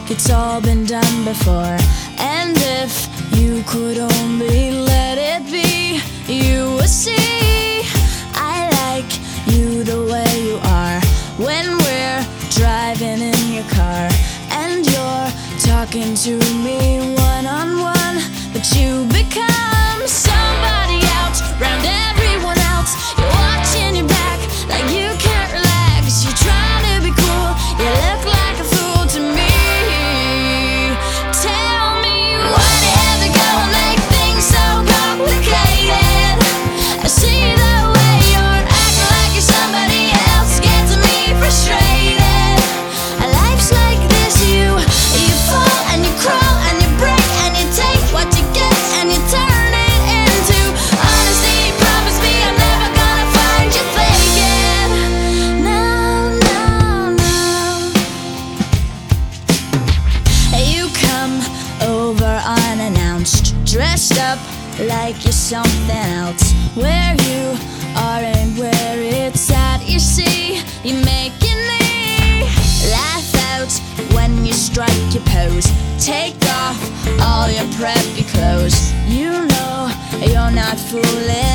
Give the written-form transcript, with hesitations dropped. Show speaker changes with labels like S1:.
S1: it's all been done before. And if you could only let it be, you would see I like you the way you are. When we're driving in your car and you're talking to me one-on-one, but you become somebody else round everyone else. You're watching your back like you can't relax. You're trying to be cool, you look like a fool to me. Tell me why do you have to go and make things so complicated? I see the way you're acting like you're somebody else, gets me frustrated. Life's like this, you fall and you crawl and you break and you take what you get and you turn it into honesty. Promise me I'm never gonna find you faking. No, no, no. You come over unannounced, dressed up like you're something else. Where you are and where it's at, you see, you're making me laugh out when you strike your pose. Take off all your preppy clothes. You know you're not fooling